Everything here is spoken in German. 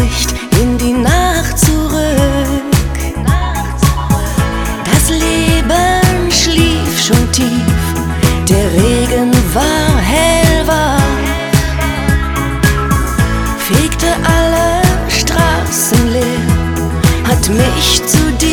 Licht in die Nacht zurück. Das Leben schlief schon tief, der Regen war hellwach, fegte alle Straßen leer, hat mich zu dir